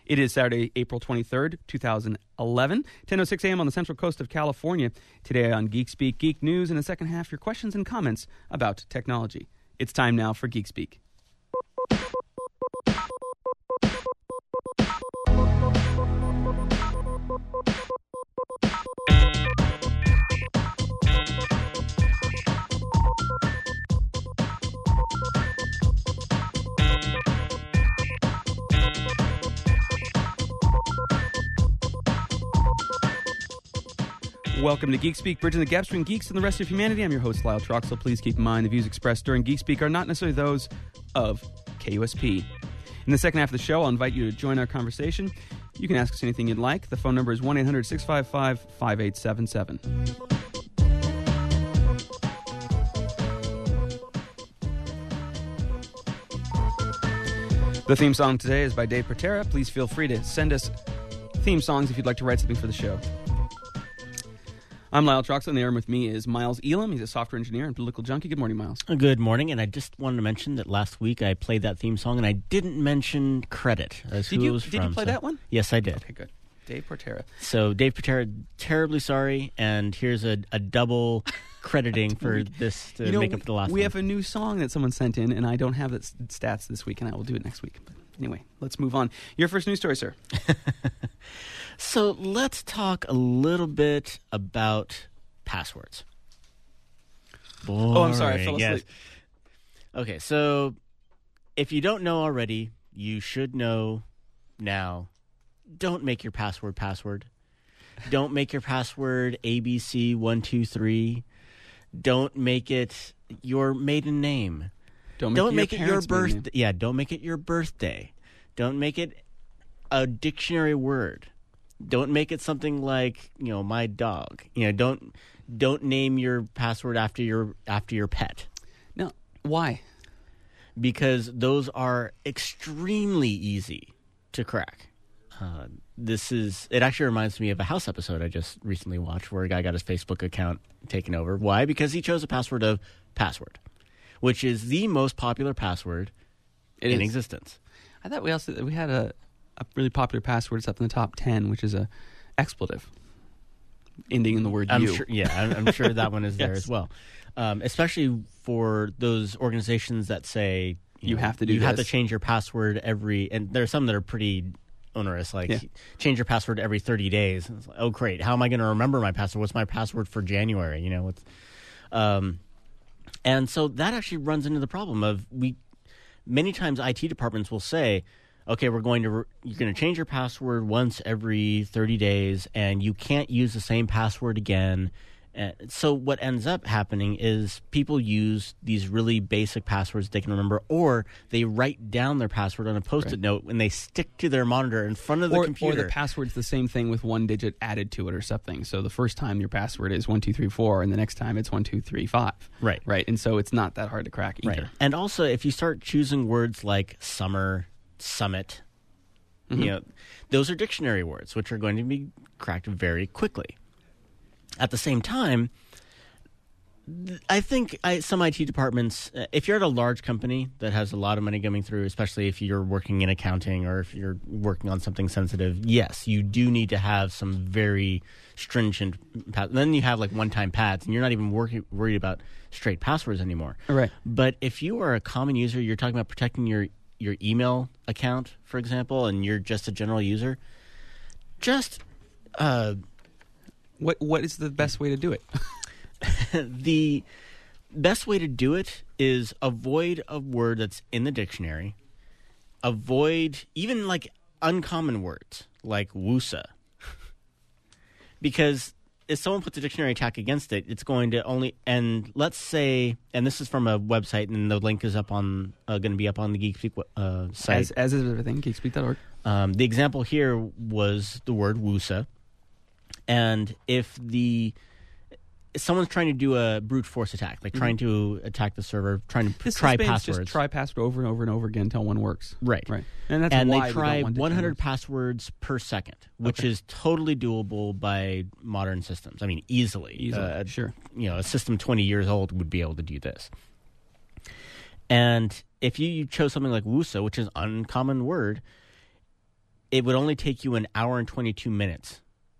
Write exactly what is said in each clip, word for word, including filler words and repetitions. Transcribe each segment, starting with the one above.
It is Saturday, April twenty-third, twenty eleven, ten oh six a.m. on the central coast of California. Today on Geek Speak, Geek News. In the second half, your questions and comments about technology. It's time now for Geek Speak. Welcome to Geek Speak, bridging the gap between geeks and the rest of humanity. I'm your host, Lyle Troxel. Please keep in mind the views expressed during Geek Speak are not necessarily those of K U S P. In the second half of the show, I'll invite you to join our conversation. You can ask us anything you'd like. The phone number is one eight hundred six five five five eight seven seven. The theme song today is by Dave Patera. Please feel free to send us theme songs if you'd like to write something for the show. I'm Lyle Troxel, and there with me is Miles Elam. He's a software engineer and political junkie. Good morning, Miles. Good morning, and I just wanted to mention that last week I played that theme song, and I didn't mention credit as did who you, it was Did from, you play so. that one? Yes, I did. Okay, good. Dave Patera. So, Dave Patera, terribly sorry, and here's a, a double crediting for this to you know, make up for the last we one. We one. have a new song that someone sent in, and I don't have the stats this week, and I will do it next week. But anyway, let's move on. Your first news story, sir. So, let's talk a little bit about passwords. Boring. Oh, I'm sorry. I fell yes. asleep. Okay, so if you don't know already, you should know now. Don't make your password password. Don't make your password A B C one two three. Don't make it your maiden name. Don't make don't it make your it your parents' maiden birthday. Yeah, don't make it your birthday. Don't make it a dictionary word. Don't make it something like, you know, my dog. You know, don't don't name your password after your after your pet. No, why? Because those are extremely easy to crack. Uh, this is it actually reminds me of a House episode I just recently watched where a guy got his Facebook account taken over. Why? Because he chose a password of password, which is the most popular password It in is. existence. I thought we also we had a, a really popular password. It's up in the top ten, which is a expletive ending in the word I'm you. sure, yeah, I'm, I'm sure that one is there Yes. as well. Um, especially for those organizations that say you, You know, have to do you have to this. change your password every, and there are some that are pretty onerous, like Yeah. change your password every thirty days. And it's like, oh, great! How am I going to remember my password? What's my password for January? You know, what's, um, and so that actually runs into the problem of we. Many times, I T departments will say, okay, we're going to re- you're going to change your password once every thirty days, and you can't use the same password again. Uh, so what ends up happening is people use these really basic passwords they can remember, or they write down their password on a Post-it Right. note and they stick to their monitor in front of the or, computer. or the password's the same thing with one digit added to it or something. So the first time your password is one two three four, and the next time it's one two three five. Right. Right. And so it's not that hard to crack either. Right. And also, if you start choosing words like summer, summit, Mm-hmm. you know, those are dictionary words, which are going to be cracked very quickly. At the same time, th- I think I, some I T departments, uh, if you're at a large company that has a lot of money coming through, especially if you're working in accounting or if you're working on something sensitive, yes, you do need to have some very stringent pa- then you have like one-time pads, and you're not even working, worried about straight passwords anymore. Right. But if you are a common user, you're talking about protecting your, your email account, for example, and you're just a general user, just... Uh, What What is the best way to do it? the best way to do it is avoid a word that's in the dictionary. Avoid even like uncommon words like WUSA. Because if someone puts a dictionary tag against it, it's going to only, and let's say, and this is from a website, and the link is up on, uh, going to be up on the GeekSpeak uh, site. As, as is everything, geekspeak dot org. Um, the example here was the word WUSA. And if the if someone's trying to do a brute force attack, like trying to attack the server, trying to This try is based- passwords, Just try password over and over and over again until one works. right, Right. And that's and why they we try don't want to one hundred change. passwords per second, which Okay. is totally doable by modern systems. I mean, easily. Easily, Uh, sure. You know, a system twenty years old would be able to do this. And if you, you chose something like WUSA, which is an uncommon word, it would only take you an hour and twenty-two minutes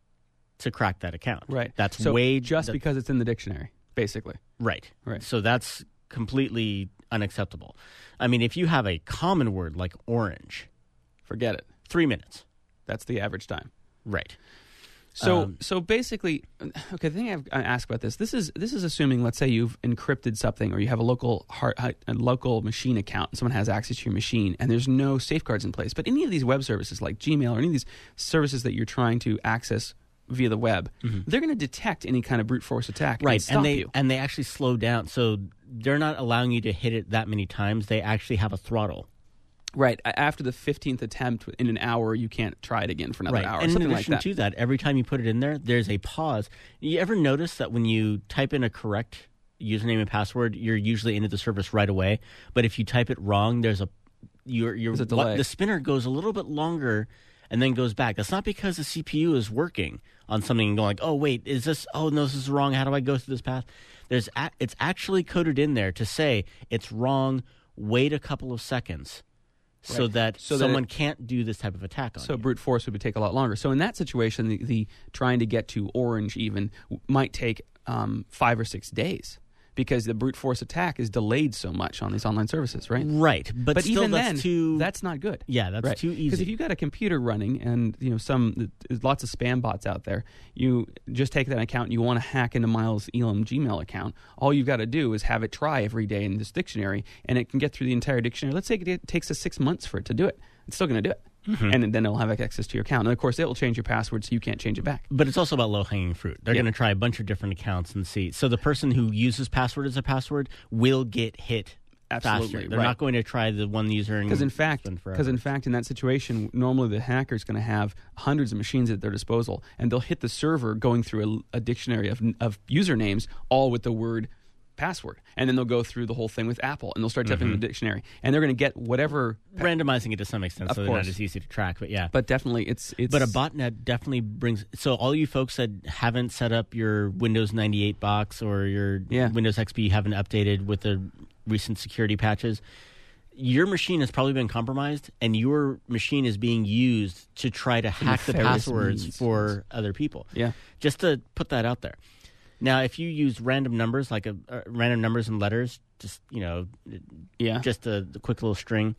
to crack that account. Right. That's so way just that, because it's in the dictionary, basically. Right. Right. So that's completely unacceptable. I mean, if you have a common word like orange, forget it. Three minutes. That's the average time. Right. So, um, so basically, okay. The thing I've, I ask about this, this is this is assuming, let's say you've encrypted something, or you have a local hard, a local machine account, and someone has access to your machine, and there's no safeguards in place. But any of these web services, like Gmail, or any of these services that you're trying to access via the web, mm-hmm. they're going to detect any kind of brute force attack, right? And, stop and they you. and they actually slow down, so they're not allowing you to hit it that many times. They actually have a throttle. Right. After the fifteenth attempt in an hour, you can't try it again for another right. hour. And something in addition like that. to that, every time you put it in there, there's a pause. You ever notice that when you type in a correct username and password, you're usually into the service right away? But if you type it wrong, there's a your your there's a delay. The spinner goes a little bit longer and then goes back. That's not because the C P U is working on something and going like, oh wait, is this? Oh no, this is wrong. How do I go through this path? There's a, it's actually coded in there to say it's wrong. Wait a couple of seconds. So right. that so someone that it, can't do this type of attack on so you. brute force would take a lot longer. So in that situation, the, the trying to get to orange even might take um, five or six days because the brute force attack is delayed so much on these online services, right? Right, but, but still even that's then, too, that's not good. Yeah, that's right. too easy. Because if you've got a computer running and you know some there's lots of spam bots out there, you just take that account and you want to hack into Miles Elam Gmail account. All you've got to do is have it try every day in this dictionary, and it can get through the entire dictionary. Let's say it takes us six months for it to do it. It's still going to do it. Mm-hmm. And then it'll have access to your account. And, of course, it will change your password so you can't change it back. But it's also about low-hanging fruit. They're yeah. going to try a bunch of different accounts and see. So the person who uses password as a password will get hit Absolutely. faster. They're right. not going to try the one user and because in fact, spend forever. Because in fact, in that situation, normally the hacker is going to have hundreds of machines at their disposal, and they'll hit the server going through a, a dictionary of, of usernames, all with the word password, and then they'll go through the whole thing with Apple, and they'll start typing mm-hmm. the dictionary, and they're going to get whatever pa- randomizing it to some extent, of so course. they're not as easy to track. But yeah, but definitely it's it's. But a botnet definitely brings. So all you folks that haven't set up your Windows ninety-eight box or your yeah. Windows X P haven't updated with the recent security patches, your machine has probably been compromised, and your machine is being used to try to hack the passwords means. for other people. Yeah, just to put that out there. Now, if you use random numbers, like a, uh, random numbers and letters, just, you know, yeah. just a, a quick little string.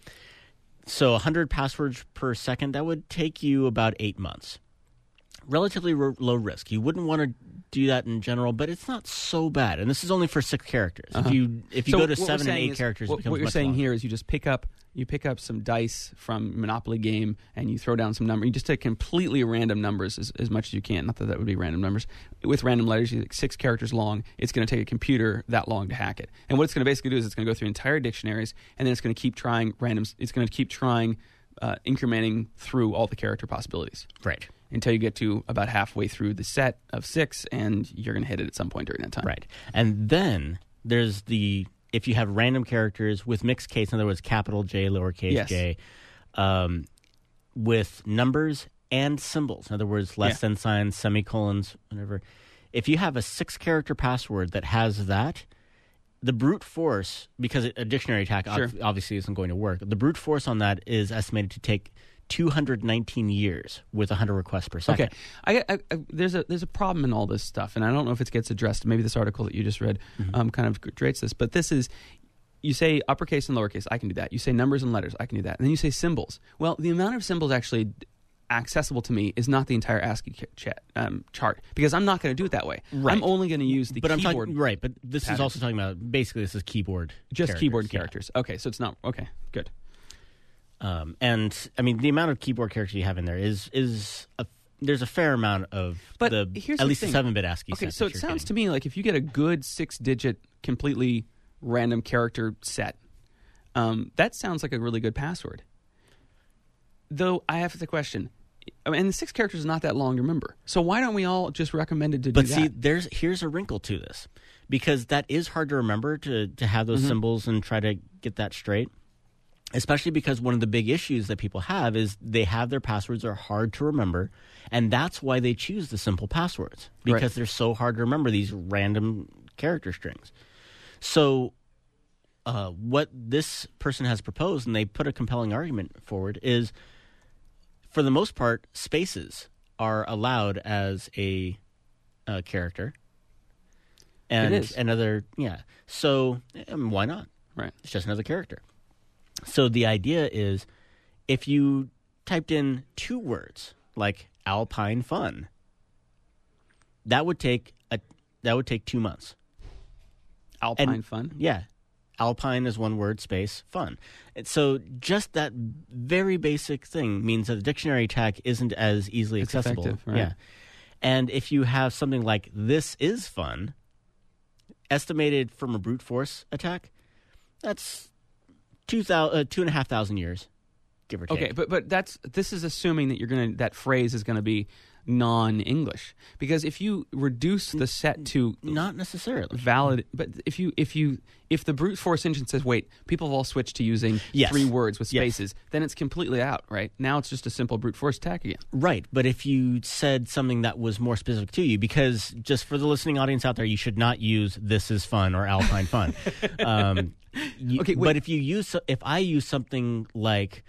So one hundred passwords per second, that would take you about eight months. Relatively ro- low risk. You wouldn't want to do that in general, but it's not so bad. And this is only for six characters. Uh-huh. If you if you so go to seven and eight is, characters, what, it becomes what you're much saying longer. here is you just pick up you pick up some dice from Monopoly game and you throw down some number. You just take completely random numbers as, as much as you can. Not that that would be random numbers. With random letters, you take six characters long. It's going to take a computer that long to hack it. And what it's going to basically do is it's going to go through entire dictionaries, and then it's going to keep trying random. It's going to keep trying uh, incrementing through all the character possibilities. Right. Until you get to about halfway through the set of six, and you're going to hit it at some point during that time. Right. And then there's the, if you have random characters with mixed case, in other words, capital J, lowercase yes. j, um, with numbers and symbols, in other words, less yeah. than signs, semicolons, whatever. If you have a six-character password that has that, the brute force, because a dictionary attack sure. ob- obviously isn't going to work, the brute force on that is estimated to take two hundred nineteen years with one hundred requests per second. Okay, I, I, I, there's a there's a problem in all this stuff, and I don't know if it gets addressed. Maybe this article that you just read mm-hmm. um, kind of creates this, but this is, you say uppercase and lowercase, I can do that. You say numbers and letters, I can do that. And then you say symbols. Well, the amount of symbols actually accessible to me is not the entire ASCII chat, um, chart, because I'm not going to do it that way. Right. I'm only going to use the but keyboard. I'm talking, right, but this patterns. is also talking about, basically this is keyboard Just characters, keyboard yeah. characters. Okay, so it's not, okay, good. Um, and I mean, the amount of keyboard characters you have in there is is a, there's a fair amount of but the here's at the least thing. the seven-bit ASCII. Okay, set so that it you're sounds getting. to me like if you get a good six-digit, completely random character set, um, that sounds like a really good password. Though I have the question, I mean, and the six characters is not that long to remember. So why don't we all just recommend it to but do see, that? there's here's a wrinkle to this, because that is hard to remember to to have those mm-hmm. symbols and try to get that straight. Especially because one of the big issues that people have is they have their passwords are hard to remember, and that's why they choose the simple passwords, because right. they're so hard to remember, these random character strings. So uh, what this person has proposed, and they put a compelling argument forward, is for the most part, spaces are allowed as a, a character. And It is. another, yeah. So um, why not? Right. It's just another character. So the idea is, if you typed in two words like alpine fun, that would take a that would take two months. Alpine And- fun. Yeah. Alpine is one word, space, fun. And so just that very basic thing means that the dictionary tag isn't as easily It's accessible. effective, right. Yeah. And if you have something like this is fun, estimated from a brute force attack, that's two thousand, uh, two and a half thousand years, give or take. Okay, but but that's this is assuming that you're gonna that phrase is gonna be non-English, because if you reduce the set to Not necessarily. valid, but if you if you if the brute force engine says, wait, people have all switched to using Yes. three words with Yes. spaces, then it's completely out, right? Now it's just a simple brute force attack again. Right, but if you said something that was more specific to you, because just for the listening audience out there, you should not use "this is fun" or "alpine fun." um, you- Okay, wait. but if you use, so- if I use something like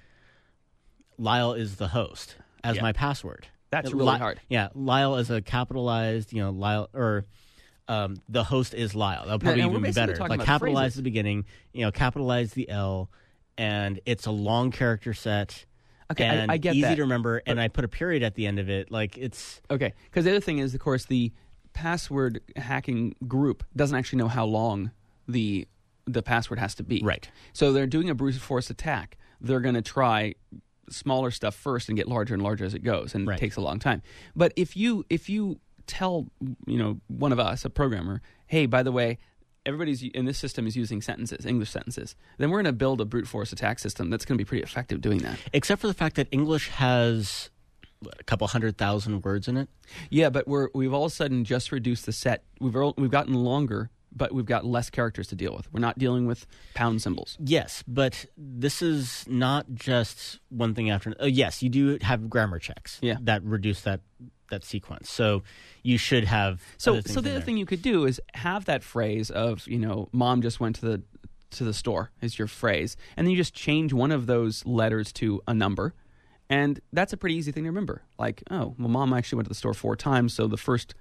"Lyle is the host" as Yeah. my password, That's Uh, really Li- hard. Yeah, Lyle is a capitalized, you know, Lyle or. Um, the host is Lyle. That'll probably and we're even be basically better. talking Like about capitalize phrases. the beginning, you know, capitalize the L, and it's a long character set. Okay, I- and I get easy that. to remember, and I put a period at the end of it. Like it's Okay, because the other thing is, of course, the password hacking group doesn't actually know how long the the password has to be. Right. So they're doing a brute force attack. They're going to try smaller stuff first and get larger and larger as it goes, and Right. it takes a long time. But if you if you tell you know one of us, a programmer, hey, by the way, everybody's in this system is using sentences, English sentences, then we're going to build a brute force attack system that's going to be pretty effective doing that. except for the fact that English has what, a couple hundred thousand words in it. Yeah, but we're we've all of a sudden just reduced the set. We've all, we've gotten longer, but we've got less characters to deal with. We're not dealing with pound symbols. Yes, but this is not just one thing after. Uh, yes, you do have grammar checks Yeah. that reduce that that sequence. So you should have. So other things so in the other there. thing you could do is have that phrase of, you know, mom just went to the to the store is your phrase, and then you just change one of those letters to a number. And that's a pretty easy thing to remember. Like, oh, well, mom actually went to the store four times, so the first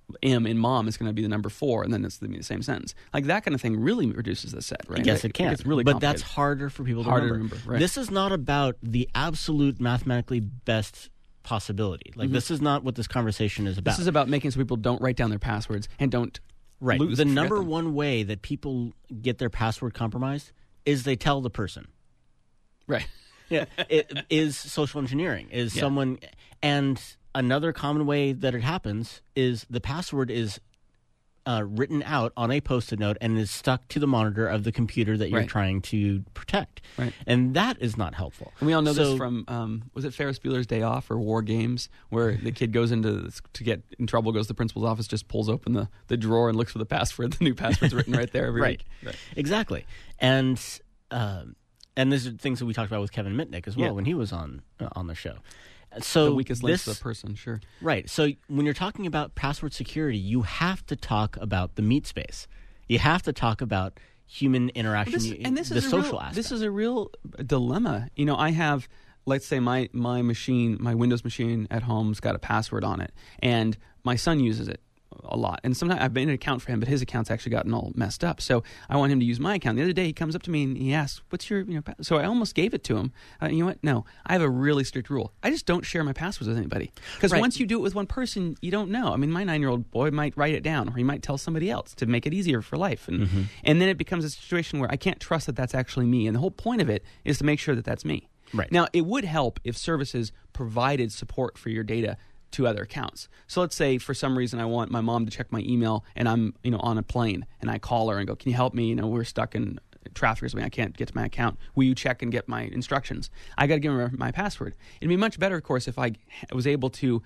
M in mom is going to be the number four, and then it's going to be the same sentence. Like that kind of thing really reduces the set, right? Yes, it can. It's really but that's complicated. harder for people to Harder to remember. remember, right. This is not about the absolute mathematically best possibility. Like this is not what this conversation is about. This is about making so people don't write down their passwords and don't right. lose The forget number them. one way that people get their password compromised is they tell the person. Right. Yeah, it is social engineering. Is Yeah. someone, and another common way that it happens is the password is uh, written out on a post-it note and is stuck to the monitor of the computer that you're Right. trying to protect. Right. And that is not helpful. And we all know So- this from um, was it Ferris Bueller's Day Off or War Games, where the kid goes into to get in trouble, goes to the principal's office, just pulls open the, the drawer and looks for the password. The new password's written right there every right. week. Exactly. And um, and these are things that we talked about with Kevin Mitnick as well Yeah. when he was on uh, on the show. So The weakest link this, to the person, sure. Right. So when you're talking about password security, you have to talk about the meat space. You have to talk about human interaction, This- you- and this the is a social real, aspect. This is a real dilemma. You know, I have, let's say my my machine, my Windows machine at home's got a password on it, and my son uses it a lot. And sometimes I've made an account for him, but his account's actually gotten all messed up. So I want him to use my account. The other day he comes up to me and he asks, "What's your you know?" Pa-? So I almost gave it to him. Uh, you know what? No, I have a really strict rule. I just don't share my passwords with anybody, because Right. once you do it with one person, you don't know. I mean, my nine-year-old boy might write it down, or he might tell somebody else to make it easier for life, and Mm-hmm. and then it becomes a situation where I can't trust that that's actually me. And the whole point of it is to make sure that that's me. Right. Now, it would help if services provided support for your data to other accounts. So let's say for some reason I want my mom to check my email, and I'm you know on a plane, and I call her and go, "Can you help me? You know, we're stuck in traffic or something. I can't get to my account. Will you check and get my instructions?" I got to give her my password. It'd be much better, of course, if I was able to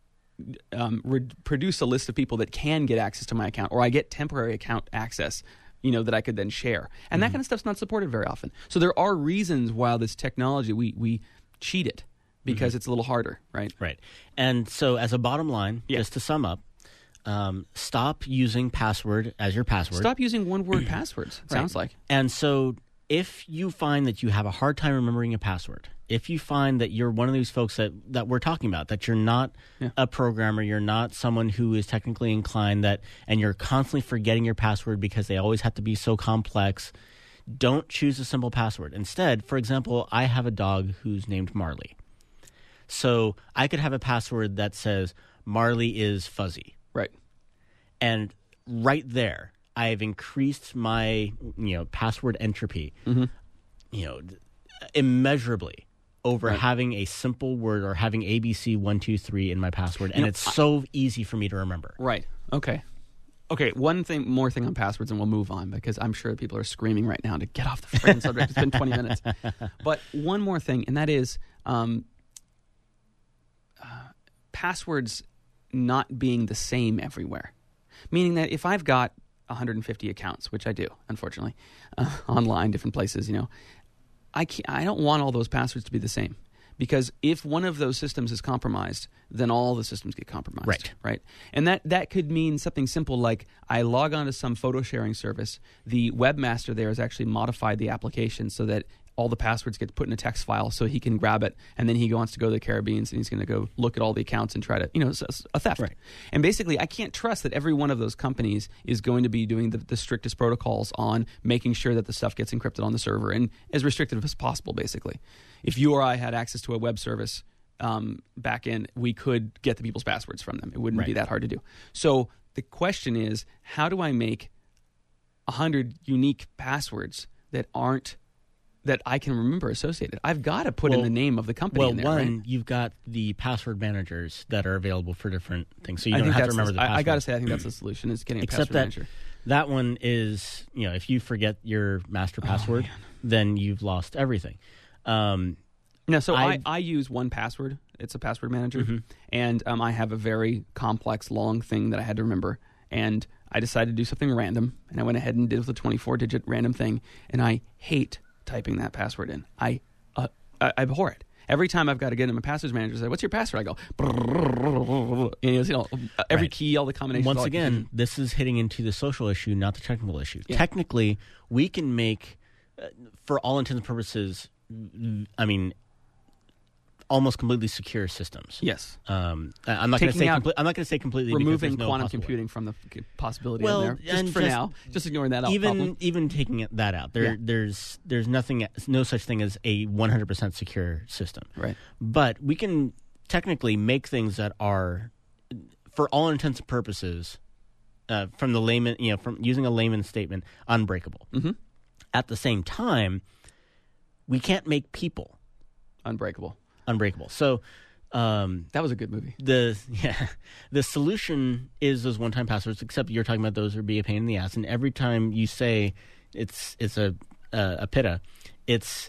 um, re- produce a list of people that can get access to my account, or I get temporary account access, you know, that I could then share. And that kind of stuff's not supported very often. So there are reasons why this technology, we, we cheat it because it's a little harder, right? Right. And so as a bottom line, Yeah. just to sum up, um, stop using password as your password. Stop using one-word passwords, it Right. sounds like. And so if you find that you have a hard time remembering a password, if you find that you're one of these folks that, that we're talking about, that you're not Yeah. a programmer, you're not someone who is technically inclined, that, and you're constantly forgetting your password because they always have to be so complex, don't choose a simple password. Instead, for example, I have a dog who's named Marley. So I could have a password that says Marley is fuzzy. Right. And right there, I've increased my, you know, password entropy, Mm-hmm. you know, immeasurably over Right. having a simple word or having A B C one two three in my password, and know, it's so easy for me to remember. Right. Okay. Okay. One thing, more thing on passwords, and we'll move on because I'm sure people are screaming right now to get off the friggin' subject. It's been twenty minutes. But one more thing, and that is um, uh, passwords not being the same everywhere. Meaning that if I've got one hundred fifty accounts, which I do, unfortunately, uh, online, different places, you know, I can't, I don't want all those passwords to be the same. Because if one of those systems is compromised, then all the systems get compromised. Right. Right. And that, that could mean something simple like I log on to some photo sharing service. The webmaster there has actually modified the application so that all the passwords get put in a text file so he can grab it. And then he wants to go to the Caribbean and he's going to go look at all the accounts and try to, you know, it's a theft. Right. And basically, I can't trust that every one of those companies is going to be doing the, the strictest protocols on making sure that the stuff gets encrypted on the server and as restrictive as possible, basically. If you or I had access to a web service um, back in, we could get the people's passwords from them. It wouldn't Right. be that hard to do. So the question is, how do I make one hundred unique passwords that aren't that I can remember associated? I've got to put Well- in the name of the company Well, in there, one, right? you've got the password managers that are available for different things, so you I don't think have to that's remember the, the password. I, I got to say, I think that's the solution is getting a Except password that manager. that one is, you know, if you forget your master password, man. then you've lost everything. Um, No, so I, I- I use one password. It's a password manager. Mhm. And um, I have a very complex, long thing that I had to remember. And I decided to do something random. And I went ahead and did with a twenty-four digit random thing. And I hate typing that password in. I, uh, I, I abhor it. Every time I've got to get in my password manager, say, what's your password? I go, and, you know, every Right. key, all the combinations. Once all again, this is hitting into the social issue, not the technical issue. Yeah. Technically, we can make, uh, for all intents and purposes, I mean, almost completely secure systems. Yes. Um, I- I'm not going to Taking say. out- Comple- I'm not going to say completely because Removing there's no quantum possible way. computing from the f- possibility Well, in there. Just and for just- now. Just ignoring that out Even problem. even taking it, that out, there Yeah. there's there's nothing, no such thing as a one hundred percent secure system. Right. But we can technically make things that are, for all intents and purposes, uh, from the layman, you know, from using a layman's statement, unbreakable. Mm-hmm. At the same time, we can't make people Unbreakable. unbreakable. So um, That was a good movie. the yeah, the solution is those one-time passwords. Except you're talking about those would be a pain in the ass, and every time you say it's it's a a, a pitta, it's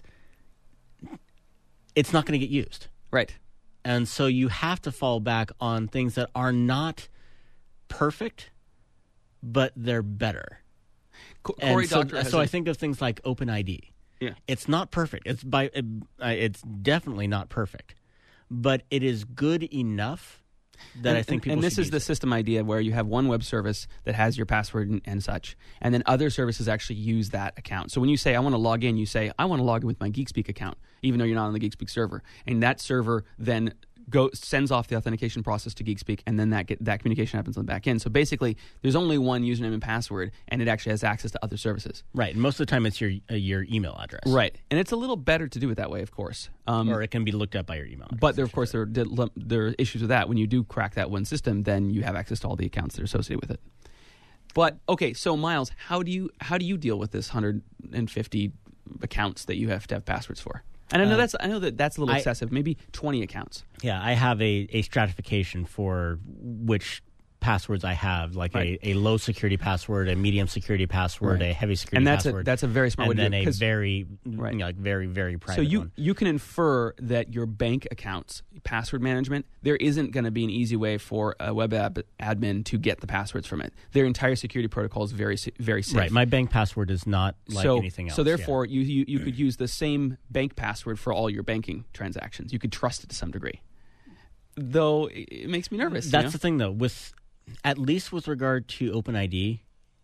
it's not going to get used. Right. And so you have to fall back on things that are not perfect, but they're better. Co- And Cory so, Doctorow has so a- I think of things like OpenID. Yeah. It's not perfect. It's by uh, it's definitely not perfect, but it is good enough that and, I think and, people and this should is the use it. system idea where you have one web service that has your password and, and such, and then other services actually use that account. So when you say I want to log in, you say I want to log in with my GeekSpeak account, even though you're not on the GeekSpeak server, and that server then go sends off the authentication process to GeekSpeak, and then that get, that communication happens on the back end. So basically, there's only one username and password, and it actually has access to other services. Right. And most of the time, it's your uh, your email address, Right, and it's a little better to do it that way, of course. Um, or it can be looked up by your email address. But there, of course, there are, there are issues with that. When you do crack that one system, then you have access to all the accounts that are associated with it. But okay, so Miles, how do you how do you deal with this one hundred fifty accounts that you have to have passwords for? And I know Uh, that's I know that that's a little I- excessive. Maybe twenty accounts. Yeah, I have a, a stratification for which passwords I have, like Right. a, a low security password, a medium security password, Right. a heavy security And that's a password. that's a very smart and way to then do it. a 'cause- very, Right. you know, like very, very private So you one. you can infer that your bank accounts, password management, there isn't going to be an easy way for a web app admin to get the passwords from it. Their entire security protocol is very sa- very safe. Right. My bank password is not like so, anything else. So yeah. therefore, you, you you could use the same bank password for all your banking transactions. You could trust it to some degree. Though it, it makes me nervous. you That's know? the thing, though. With at least with regard to OpenID,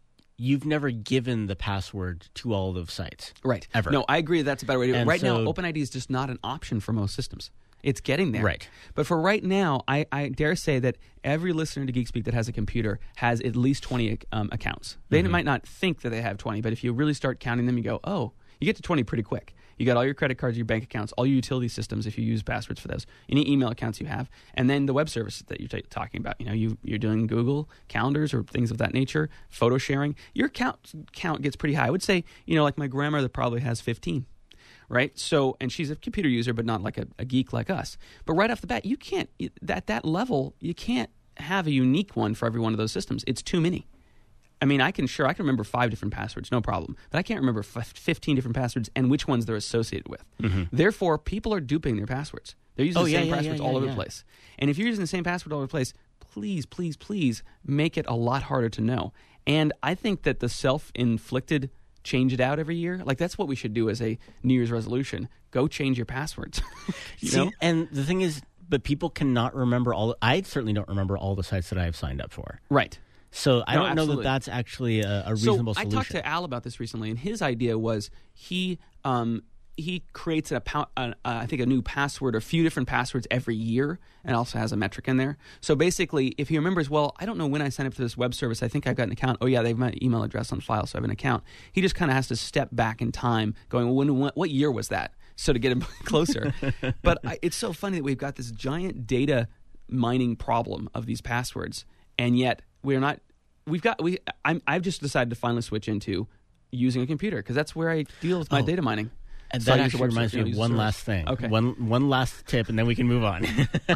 you've never given the password to all of those sites. Right. Ever. No, I agree that's a better way to do it. And Right now, so- OpenID is just not an option for most systems. It's getting there. Right. But for right now, I, I dare say that every listener to GeekSpeak that has a computer has at least twenty um, accounts. They Mm-hmm. might not think that they have twenty, but if you really start counting them, you go, oh, you get to twenty pretty quick. You got all your credit cards, your bank accounts, all your utility systems if you use passwords for those, any email accounts you have, and then the web services that you're t- talking about. You know, you, you're doing Google calendars or things of that nature, photo sharing. Your count count gets pretty high. I would say, you know, like my grandmother probably has fifteen. Right? So, and she's a computer user, but not like a, a geek like us. But right off the bat, you can't, at that level, you can't have a unique one for every one of those systems. It's too many. I mean, I can, sure, I can remember five different passwords, no problem. But I can't remember f- fifteen different passwords and which ones they're associated with. Mm-hmm. Therefore, people are duping their passwords. They're using Oh, the yeah, same yeah, passwords yeah, all yeah, over yeah. the place. And if you're using the same password all over the place, please, please, please make it a lot harder to know. And I think that the self-inflicted change it out every year. Like, that's what we should do as a New Year's resolution. Go change your passwords. you See, know? and the thing is, but people cannot remember all. I certainly don't remember all the sites that I have signed up for. Right. So I No, don't know absolutely. that that's actually a, a reasonable so solution. I talked to Al about this recently, and his idea was he um, he creates a, pa- uh, I think a new password, or a few different passwords every year, and also has a metric in there. So basically, if he remembers, well, I don't know when I signed up for this web service. I think I've got an account. Oh yeah, they have my email address on file, so I have an account. He just kind of has to step back in time, going, well, when, when, what year was that? So to get him closer. But I, it's so funny that we've got this giant data mining problem of these passwords, and yet we're not. We've got we. I'm, I've just decided to finally switch into using a computer because that's where I deal with my Oh. data mining. And So I that use the actually web reminds service, me I of use the one service. last thing. Okay. One one last tip, and then we can move on.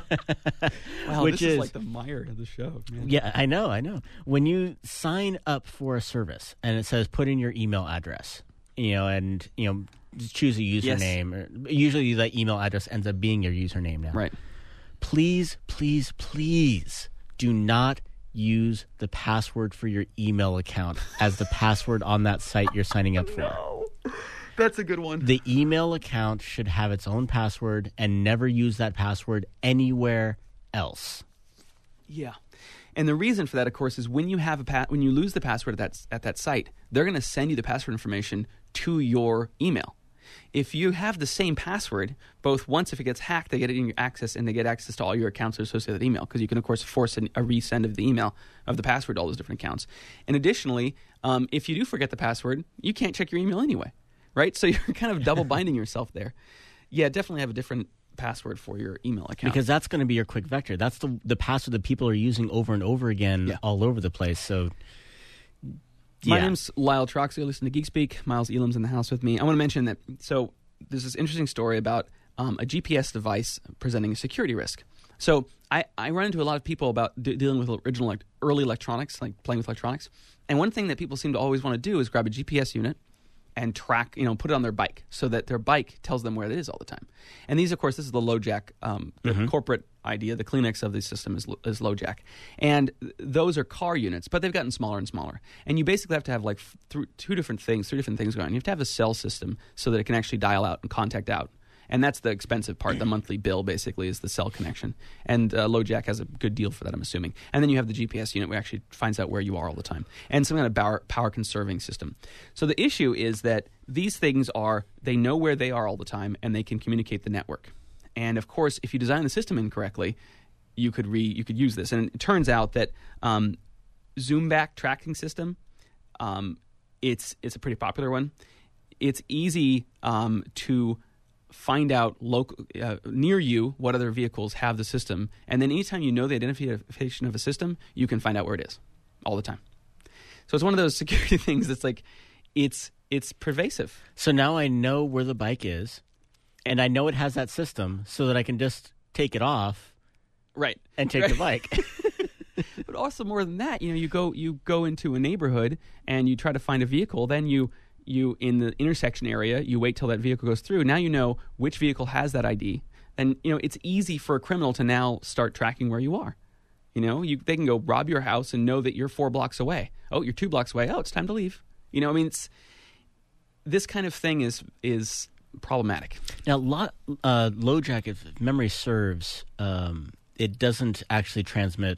Wow, Which this is, is- like the mire of the show, man. Yeah, I know, I know. When you sign up for a service and it says put in your email address, you know, and you know, just choose a username. Or usually that email address ends up being your username now. Right. Please, please, please do not use the password for your email account as the password on that site you're signing up for. No, that's a good one. The email account should have its own password and never use that password anywhere else. Yeah, and the reason for that, of course, is when you have a pa- when you lose the password at that at that site, they're going to send you the password information to your email. If you have the same password, both once if it gets hacked, they get it in your access, and they get access to all your accounts associated with that email, because you can, of course, force an, a resend of the email of the password to all those different accounts. And additionally, um, if you do forget the password, you can't check your email anyway, right? So you're kind of double binding yourself there. Yeah, definitely have a different password for your email account. Because that's going to be your quick vector. That's the the password that people are using over and over again Yeah. all over the place. So, My yeah. name's Lyle Troxley. Listen to GeekSpeak. Miles Elam's in the house with me. I want to mention that, so there's this interesting story about um, a G P S device presenting a security risk. So I, I run into a lot of people about de- dealing with original, like, early electronics, like playing with electronics. And one thing that people seem to always want to do is grab a G P S unit and track, you know, put it on their bike so that their bike tells them where it is all the time. And these, of course, this is the LoJack, um, the Mm-hmm. corporate idea. The Kleenex of the system is, is LoJack. And th- those are car units, but they've gotten smaller and smaller. And you basically have to have like f- th- two different things, three different things going on. You have to have a cell system so that it can actually dial out and contact out. And that's the expensive part. The monthly bill, basically, is the cell connection. And uh, LoJack has a good deal for that, I'm assuming. And then you have the G P S unit, which actually finds out where you are all the time. And some kind of power, power-conserving system. So the issue is that these things are, they know where they are all the time, and they can communicate the network. And, of course, if you design the system incorrectly, you could re, you could use this. And it turns out that um, zoom back tracking system, um, it's it's a pretty popular one. It's easy um, to find out local, uh, near you what other vehicles have the system, and then anytime you know the identification of a system, you can find out where it is all the time. So it's one of those security things that's like, it's it's pervasive. So now I know where the bike is, and I know it has that system so that I can just take it off Right. and take the bike. But also more than that, you know, you go you go into a neighborhood and you try to find a vehicle, then you you in the intersection area, you wait till that vehicle goes through. Now you know which vehicle has that I D. And you know, it's easy for a criminal to now start tracking where you are. You know, you they can go rob your house and know that you're four blocks away. Oh, you're two blocks away. Oh, it's time to leave. You know, I mean, it's this kind of thing is is problematic. Now, lot, uh, LoJack, if memory serves, um, it doesn't actually transmit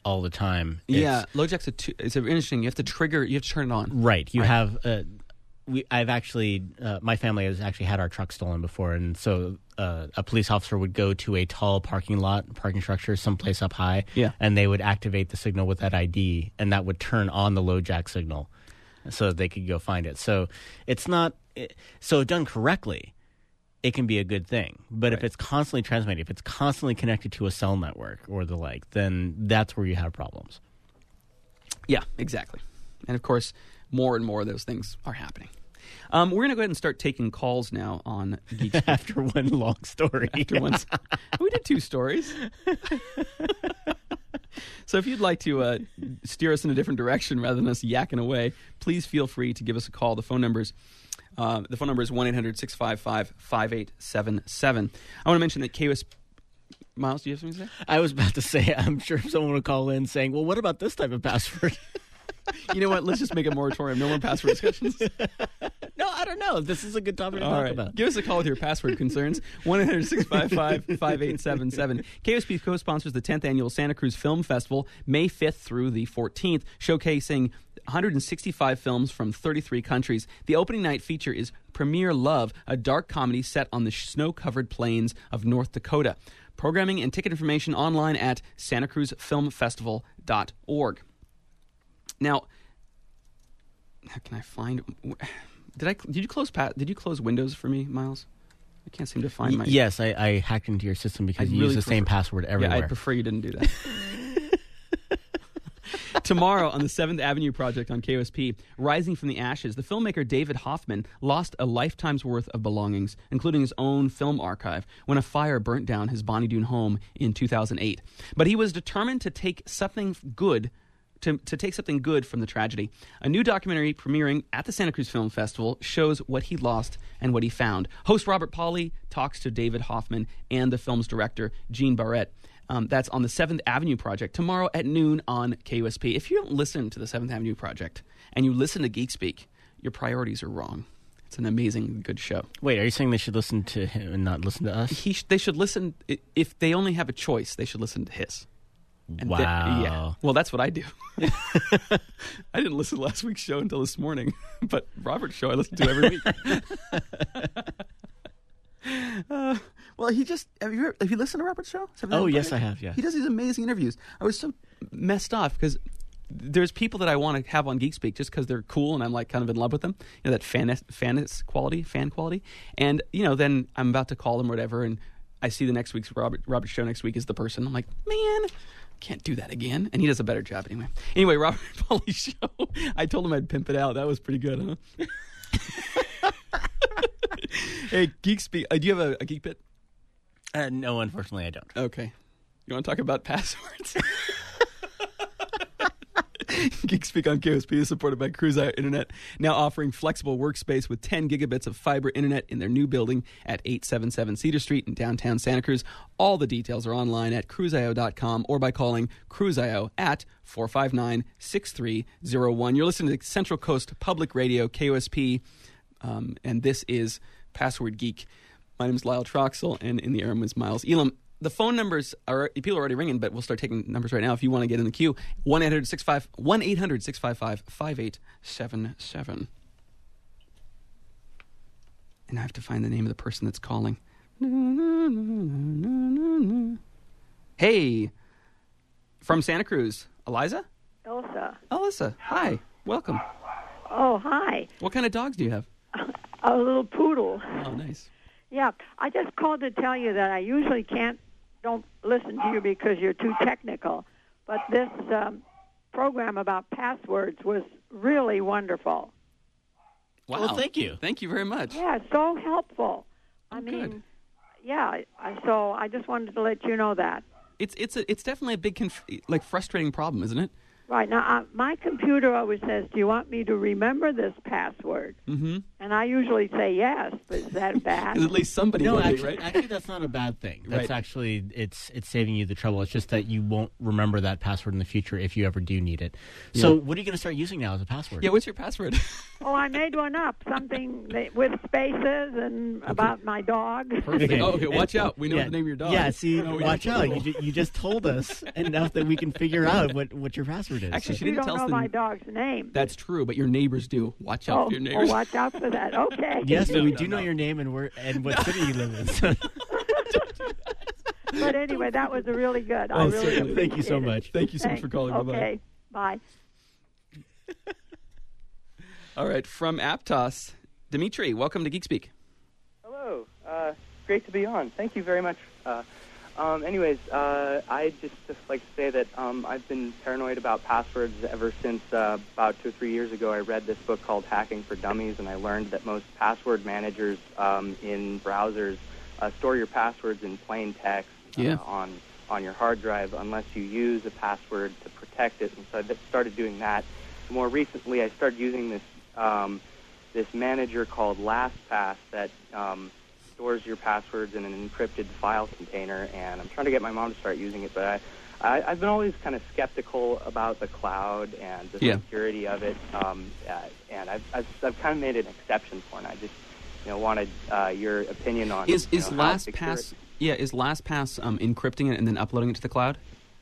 all the time. Yeah, It's- LoJack's a two, it's interesting. You have to trigger. You have to turn it on. Right. You Right. have. Uh, we. I've actually. Uh, my family has actually had our truck stolen before, and so uh, a police officer would go to a tall parking lot, parking structure, someplace up high. Yeah. And they would activate the signal with that I D, and that would turn on the LoJack signal, so that they could go find it. So it's not. It, so done correctly, it can be a good thing. But Right. if it's constantly transmitting, if it's constantly connected to a cell network or the like, then that's where you have problems. Yeah, exactly. And of course, more and more of those things are happening. Um, we're going to go ahead and start taking calls now on Geek Speak. After one long story. After one, we did two stories. So if you'd like to uh, steer us in a different direction rather than us yakking away, please feel free to give us a call. The phone number's uh, the phone number is one eight hundred six five five five eight seven seven. I want to mention that K U S. Miles, do you have something to say? I was about to say, I'm sure someone will call in saying, well, what about this type of password? You know what? Let's just make a moratorium. No more password discussions. No, I don't know. This is a good topic to All talk right. about. Give us a call with your password concerns. one eight hundred six five five five eight seven seven. K U S P co-sponsors the tenth Annual Santa Cruz Film Festival, May fifth through the fourteenth, showcasing one hundred sixty-five films from thirty-three countries. The opening night feature is Premiere Love, a dark comedy set on the snow-covered plains of North Dakota. Programming and ticket information online at santa cruz film festival dot org. Now, how can I find... Did I? Did you close? Did you close Windows for me, Miles? I can't seem to find my. Y- yes, I, I hacked into your system because I'd you really use the same prefer- password everywhere. Yeah, I'd prefer you didn't do that. Tomorrow on the seventh Avenue Project on K U S P, Rising from the Ashes, the filmmaker David Hoffman lost a lifetime's worth of belongings, including his own film archive, when a fire burnt down his Bonnie Doon home in two thousand eight. But he was determined to take something good To, to take something good from the tragedy. A new documentary premiering at the Santa Cruz Film Festival shows what he lost and what he found. Host Robert Pauley talks to David Hoffman and the film's director, Gene Barrett. Um, that's on the seventh Avenue Project tomorrow at noon on K U S P. If you don't listen to the seventh Avenue Project and you listen to Geek Speak, your priorities are wrong. It's an amazing, good show. Wait, are you saying they should listen to him and not listen to us? He sh- they should listen, if they only have a choice, they should listen to his. And wow. th- yeah. Well, that's what I do. I didn't listen to last week's show until this morning, but Robert's show I listen to every week. uh, well, he just have you heard, have you listened to Robert's show? Oh, yes, I have, yeah. He does these amazing interviews. I was so messed off because there's people that I want to have on Geek Speak just because they're cool and I'm like kind of in love with them. You know, that fan fan quality, fan quality. And you know, then I'm about to call them or whatever, and I see the next week's Robert Robert show next week is the person. I'm like, man, can't do that again. And he does a better job anyway. Anyway, Robert Pauley's show. I told him I'd pimp it out. That was pretty good, huh? Hey, Geek Speak. Uh, do you have a, a geek bit? Uh, no, unfortunately, I don't. Okay. You want to talk about passwords? Geek Speak on K O S P is supported by Cruise.io Internet, now offering flexible workspace with ten gigabits of fiber internet in their new building at eight seventy-seven Cedar Street in downtown Santa Cruz. All the details are online at cruise i o dot com or by calling Cruise.io at four five nine, six three zero one. You're listening to Central Coast Public Radio, K O S P, um, and this is Password Geek. My name is Lyle Troxel, and in the air is Miles Elam. The phone numbers are people are already ringing, but we'll start taking numbers right now. If you want to get in the queue, one eight hundred six five one eight hundred six five five five eight seven seven. And I have to find the name of the person that's calling. Hey, from Santa Cruz, Eliza? Elsa. Alyssa, hi, welcome. Oh, hi. What kind of dogs do you have? A little poodle. Oh, nice. Yeah, I just called to tell you that I usually can't, don't listen to you because you're too technical. But this um, program about passwords was really wonderful. Wow. Well, thank you. Thank you very much. Yeah, so helpful. I Oh, mean, good. yeah, I, so I just wanted to let you know that. It's it's a, it's definitely a big conf- like frustrating problem, isn't it? Right, now uh, my computer always says, do you want me to remember this password? Mm-hmm. And I usually say yes, but is that bad? At least somebody No, would actually, be, right? actually, that's not a bad thing. That's Right. actually it's it's saving you the trouble. It's just that you won't remember that password in the future if you ever do need it. So, Yeah. what are you going to start using now as a password? Yeah, what's your password? Oh, I made one up, something that, with spaces and about my dog. Perfect. Okay. Oh, okay, watch out. We know yeah, the name of your dog. Yeah, see, No, we watch don't. out. You, ju- you just told us enough that we can figure out what, what your password is. Actually, she You didn't don't tell us know the my dog's name. That's true, but your neighbors do. Watch out oh, for your oh, neighbors. watch out for that. Okay. yes, but No, we no, do know no. your name and where and what city you live in. So. But anyway, that was really good. I Oh, really certainly. Thank you so appreciate it. much. Thank you so much for Thanks. calling. Bye-bye. Okay. Bye. All right, from Aptos, Dimitri, welcome to Geek Speak. Hello. Uh, great to be on. Thank you very much. Uh, um, anyways, uh, I'd just, just like to say that um, I've been paranoid about passwords ever since uh, about two or three years ago. I read this book called Hacking for Dummies, and I learned that most password managers um, in browsers uh, store your passwords in plain text uh, Yeah. on, on your hard drive unless you use a password to protect it. And so I started doing that. More recently, I started using this um, this manager called LastPass that um, stores your passwords in an encrypted file container, and I'm trying to get my mom to start using it, but I, I, I've been always kind of skeptical about the cloud and the Yeah. security of it, um, uh, and I've, I've, I've kind of made an exception for it. I just, you know, wanted uh, your opinion on Is you is know, how secure LastPass it- yeah, is LastPass um, encrypting it and then uploading it to the cloud?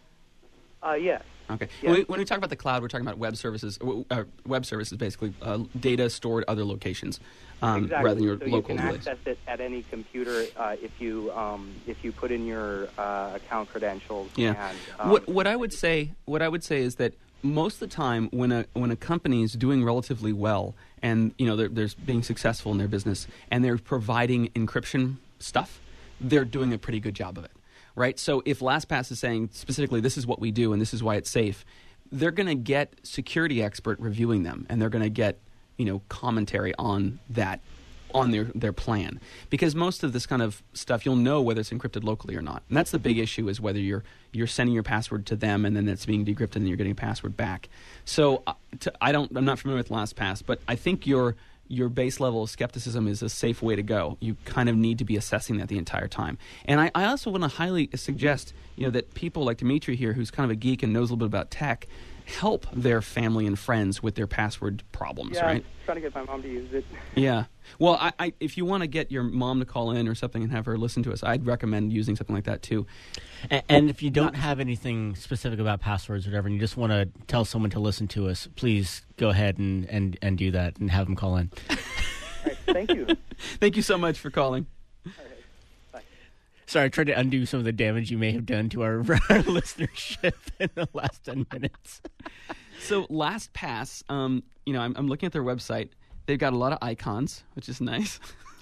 Uh, yes. Okay. Yeah. When, we, when we talk about the cloud, we're talking about web services. Uh, web services, basically, uh, data stored other locations um, Exactly. rather than your so local you can device. access it at any computer uh, if you um, if you put in your uh, account credentials. Yeah. And, um, what what I would say what I would say is that most of the time when a when a company is doing relatively well and you know they're, they're being successful in their business and they're providing encryption stuff, they're doing a pretty good job of it. Right? So if LastPass is saying specifically this is what we do and this is why it's safe, they're going to get security expert reviewing them and they're going to get, you know, commentary on that on their, their plan. Because most of this kind of stuff you'll know whether it's encrypted locally or not. And that's the big issue is whether you're you're sending your password to them and then it's being decrypted and you're getting a password back. So uh, to, I don't I'm not familiar with LastPass, but I think your your base level of skepticism is a safe way to go. You kind of need to be assessing that the entire time. And I, I also want to highly suggest, you know, that people like Dimitri here, who's kind of a geek and knows a little bit about tech, help their family and friends with their password problems, yeah, right? I'm trying to get my mom to use it. Yeah. Well, I, I, if you want to get your mom to call in or something and have her listen to us, I'd recommend using something like that too. And, and if you don't have anything specific about passwords or whatever, and you just want to tell someone to listen to us, please go ahead and, and, and do that and have them call in. All right, thank you. Thank you so much for calling. All right, bye. Sorry, I tried to undo some of the damage you may have done to our, our listenership in the last ten minutes. So LastPass, um, you know, I'm, I'm looking at their website. They've got a lot of icons, which is nice.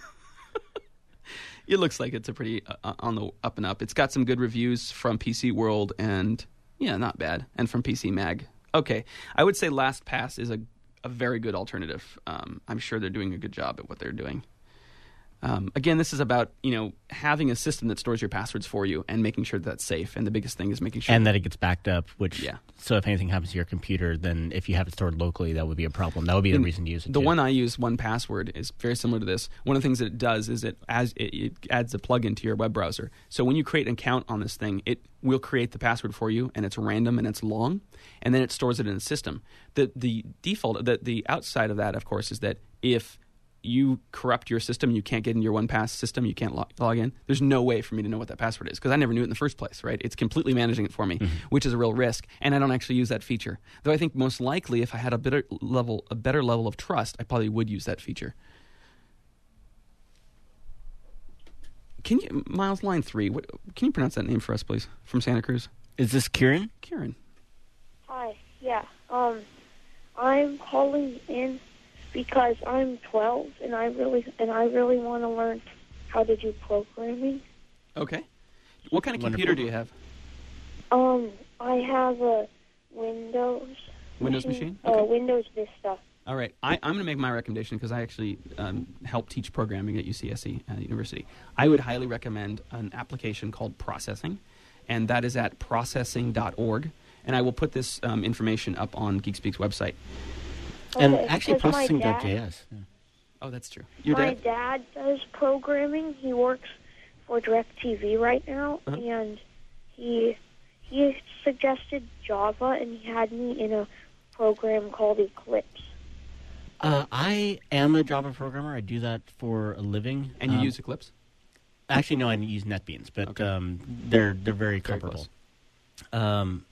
It looks like it's a pretty uh, on the up and up. It's got some good reviews from P C World and, yeah, not bad, and from P C Mag. Okay, I would say LastPass is a, a very good alternative. Um, I'm sure they're doing a good job at what they're doing. Um, again, this is about, you know, having a system that stores your passwords for you and making sure that that's safe. And the biggest thing is making sure And that it gets backed up, which, Yeah. so if anything happens to your computer, then if you have it stored locally, that would be a problem. That would be the And reason to use it The too. one I use, one Password, is very similar to this. One of the things that it does is it, as it, it adds a plugin to your web browser. So when you create an account on this thing, it will create the password for you, and it's random and it's long, and then it stores it in a system. The the default, the, the outside of that, of course, is that if you corrupt your system, you can't get into your one pass system, you can't log, log in, there's no way for me to know what that password is because I never knew it in the first place, right? It's completely managing it for me, mm-hmm. which is a real risk, and I don't actually use that feature. Though I think most likely if I had a better level a better level of trust, I probably would use that feature. Can you, Miles, line three, what, can you pronounce that name for us, please, from Santa Cruz? Is this Kieran? Kieran. Hi, yeah. Um, I'm calling in because I'm twelve and I really and I really want to learn how to do programming. Okay. What kind of Wonderful. computer do you have? Um, I have a Windows Windows machine? Uh, Okay. Windows Vista. All right. I, I'm going to make my recommendation because I actually um, help teach programming at U C S C uh, University. I would highly recommend an application called Processing, and that is at processing dot org. And I will put this um, information up on GeekSpeak's website. And Okay, actually, because my processing dot dad- J S. Yeah. Oh, that's true. Your My dad? dad does programming. He works for DirecTV right now, Uh-huh. and he he suggested Java, and he had me in a program called Eclipse. Uh, I am a Java programmer. I do that for a living. And you Um, use Eclipse? Actually, no, I use NetBeans, but Okay. um, they're they're very Very comparable. close. Um,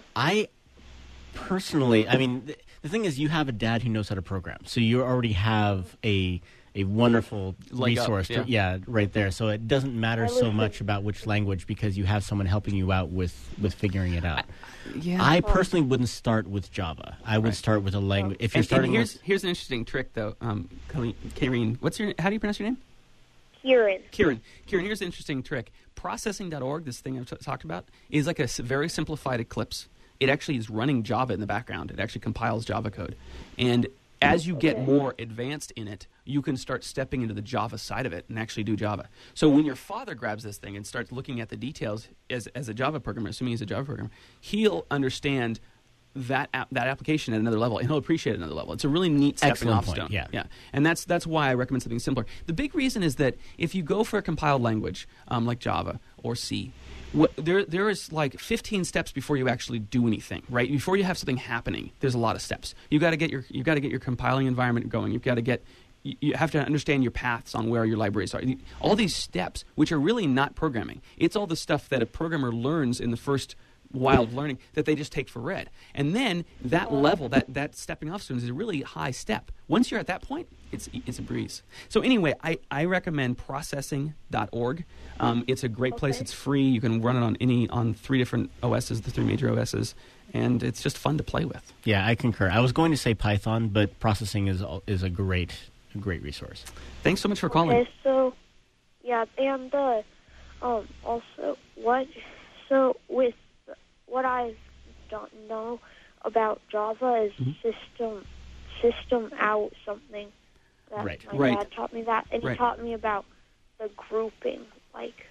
I personally, I mean, th- the thing is, you have a dad who knows how to program, so you already have a a wonderful Leg up, resource. yeah. To, yeah, right there. So it doesn't matter I so listen. much about which language because you have someone helping you out with with figuring it out. Yeah. I personally wouldn't start with Java. I would Right. start with a language. If you're and, and starting here's with here's an interesting trick, though. Um, Karen, what's your? How do you pronounce your name? Kieran. Kieran. Kieran, here's an interesting trick. Processing dot org, this thing I've t- talked about, is like a s- very simplified Eclipse. It actually is running Java in the background. It actually compiles Java code. And as you get Okay. more advanced in it, you can start stepping into the Java side of it and actually do Java. So when your father grabs this thing and starts looking at the details as, as a Java programmer, assuming he's a Java programmer, he'll understand that app, that application at another level, and he'll appreciate it at another level. It's a really neat stepping Excellent off point, stone. yeah. yeah, and that's that's why I recommend something simpler. The big reason is that if you go for a compiled language um, like Java or C, what, there there is like fifteen steps before you actually do anything. Right before you have something happening, there's a lot of steps. You got to get your you got to get your compiling environment going. You've got to get you you have to understand your paths on where your libraries are. You- All these steps, which are really not programming, it's all the stuff that a programmer learns in the first while of learning that they just take for read. And then that level, that, that stepping off stone is a really high step. Once you're at that point, it's it's a breeze. So anyway, I, I recommend processing dot org. Um, it's a great place. Okay. It's free. You can run it on any on three different O Ss, the three major O Ss, and it's just fun to play with. yeah, I concur. I was going to say Python, but processing is al- is a great a great resource. Thanks so much for calling. Okay, so yeah, and uh, um, also what? So with what I don't know about Java is Mhm. system system out something that Right. my Right. dad taught me that, and Right. he taught me about the grouping, like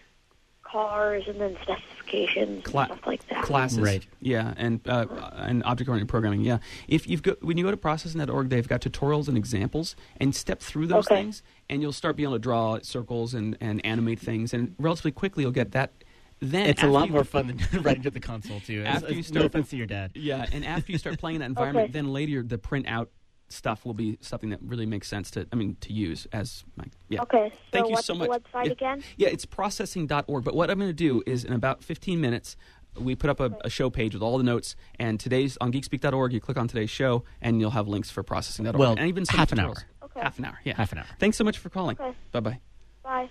cars and then specifications Cla- and stuff like that. Classes, Right. Yeah, and uh, and object-oriented programming. Yeah, if you've got when you go to processing dot org, they've got tutorials and examples, and step through those Okay. things, and you'll start being able to draw circles and, and animate things, and relatively quickly you'll get that. Then It's a after lot you- more fun than writing to the console too. After It's- you it's start- no offense to your dad. Yeah, and after you start playing in that environment, Okay. then later the print out stuff will be something that really makes sense to. I mean, to use as my yeah. Okay, so Thank you what's so the much. website Yeah. again? Yeah, it's processing dot org. But what I'm going to do is in about fifteen minutes, we put up a, a show page with all the notes. And today's on geekspeak dot org, you click on today's show, and you'll have links for processing dot org. Well, and even some half an tutorials. hour. Okay. Half an hour, yeah. Half an hour. Thanks so much for calling. Okay. Bye-bye. Bye.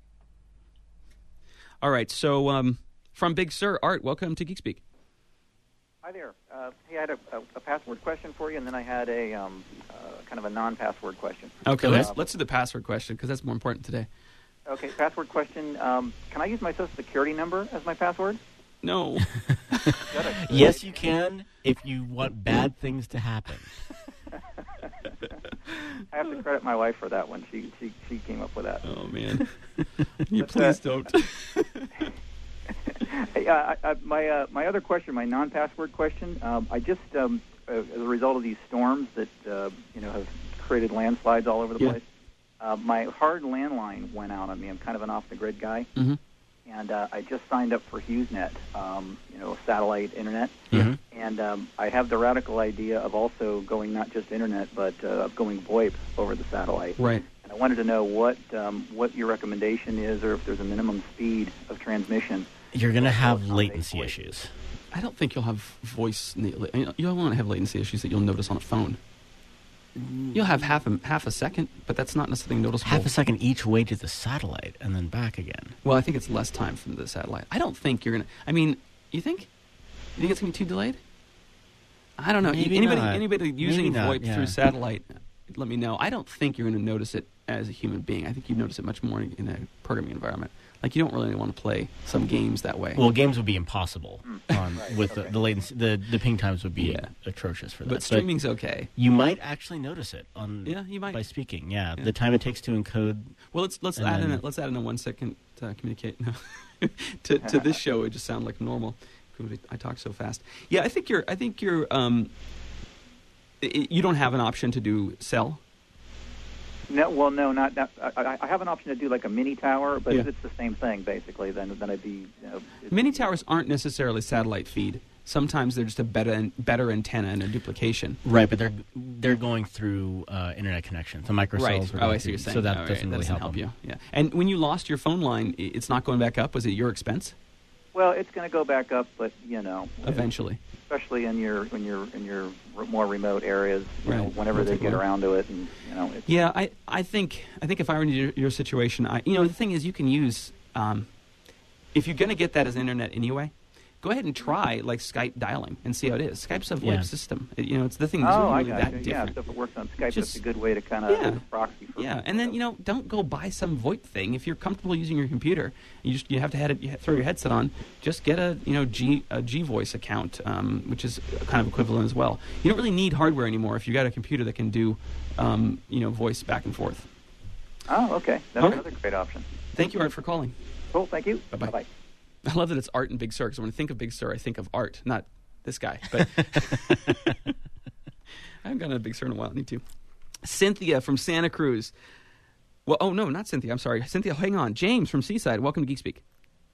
All right, so um, from Big Sur, Art, welcome to Geekspeak. Hi there. Uh, hey, I had a, a, a password question for you, and then I had a um, uh, kind of a non-password question. Okay, Okay. let's, let's do the password question, because that's more important today. Okay, password question. Um, can I use my Social Security number as my password? No. Is that a- Yes, you can if you want bad things to happen. I have to credit my wife for that one. She she, she came up with that. Oh, man. You But, please uh, don't. Hey, uh, I, I, my uh, my other question, my non-password question. Um, I just um, uh, as a result of these storms that uh, you know have created landslides all over the Yeah. place. Uh, my hard landline went out on me. I'm kind of an off-the-grid guy. Mm-hmm. And uh, I just signed up for HughesNet, um, you know, satellite internet. Mhm. And um, I have the radical idea of also going not just internet, but uh, of going VoIP over the satellite. Right. And I wanted to know what um, what your recommendation is, or if there's a minimum speed of transmission. You're going to have Accommodate latency voice. issues. I don't think you'll have voice. You'll want to have latency issues that you'll notice on a phone. You'll have half a half a second, but that's not necessarily noticeable. Half a second each way to the satellite and then back again. Well, I think it's less time from the satellite. I don't think you're gonna. I mean, you think? You think it's gonna be too delayed? I don't know. Maybe anybody not. anybody using Maybe not, VoIP yeah. through satellite, let me know. I don't think you're gonna notice it as a human being. I think you notice it much more in a programming environment. Like you don't really want to play some games that way. Well, games would be impossible on, Right, with okay. the, the latency. The, the ping times would be Yeah. atrocious for that. but streaming's okay. you might actually notice it on Yeah, you might. by speaking. Yeah, Yeah. the time it takes to encode. Well, let's let's And add in then- a, let's add in a one second uh, communicate no. to to this show. It just sound like normal. I talk so fast. Yeah, I think you're. I think you're. Um, i- you don't have an option to do cell. No, well, no, not. not I, I have an option to do like a mini tower, but Yeah. if it's the same thing basically, then then I'd be. You know, it's- Mini towers aren't necessarily satellite feed. Sometimes they're just a better better antenna and a duplication. Right, but they're they're going through uh, internet connections. The microcells. Right. are Oh, going I see what you're through- saying. So that Oh, right. doesn't That really doesn't help, help them. you. Yeah. And when you lost your phone line, i- it's not going back up. Was it your expense? Well, it's going to go back up, but you know, Eventually. especially in your when you're in your r- more remote areas, you know, Right. whenever It'll they take get a while. around to it, and you know, it's, Yeah, I, I think I think if I were in your, your situation, I you know the thing is you can use um, if you're going to get that as internet anyway, go ahead and try like Skype dialing and see how it is. Skype's a VoIP Yeah. system. It- you know, it's the thing that's oh, I really got that you. Yeah, different. so if it works on Skype, Just- that's a good way to kind of Yeah. proxy for. Yeah, and then you know, don't go buy some VoIP thing. If you're comfortable using your computer, you just you have to head it, you have, throw your headset on. Just get a you know G a G Voice account, um, which is kind of equivalent as well. You don't really need hardware anymore if you got a computer that can do um, you know voice back and forth. Oh, okay, that's All right. another great option. Thank you, Art, for calling. Cool, thank you. Bye-bye. Bye. I love that it's Art and Big Sur because when I think of Big Sur, I think of Art, not this guy. But I haven't gotten a Big Sur in a while. I need to. Cynthia from Santa Cruz. Well, oh no, not Cynthia. I'm sorry, Cynthia. Hang on, James from Seaside. Welcome to Geek Speak.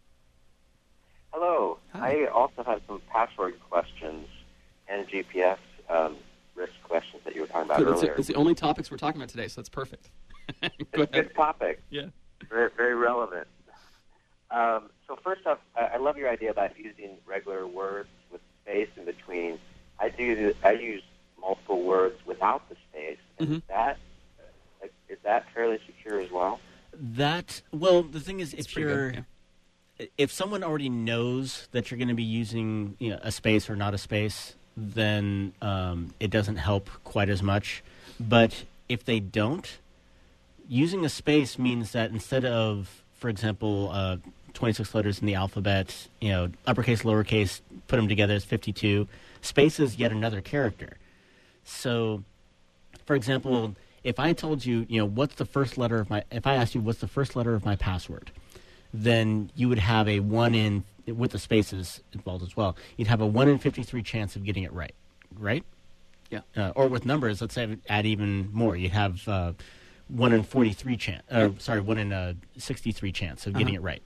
Hello. Hi. I also have some password questions and G P S um, risk questions that you were talking about Good, it's, earlier. the, it's the only topics we're talking about today, so that's perfect. Go It's a ahead. good topic. Yeah. Very, very relevant. Um, so first off, I, I love your idea about using regular words with space in between. I do. I use multiple words without the space. And Mhm. is that like, is that fairly secure as well? That well, the thing is, It's if pretty you're good, if someone already knows that you're going to be using you know, a space or not a space, then um, it doesn't help quite as much. But if they don't, using a space means that instead of, for example, uh, twenty-six letters in the alphabet, you know, uppercase, lowercase, put them together is fifty-two. Space is yet another character. So, for example, if I told you, you know, what's the first letter of my, if I asked you what's the first letter of my password, then you would have a one in, with the spaces involved as well, you'd have a one in fifty-three chance of getting it right, right? Yeah. Uh, or with numbers, let's say add even more. You'd have uh, one in forty-three chance, uh, sorry, one in uh, sixty-three chance of getting Uh-huh. it right.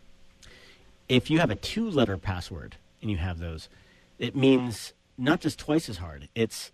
If you have a two-letter password and you have those, it means not just twice as hard. It's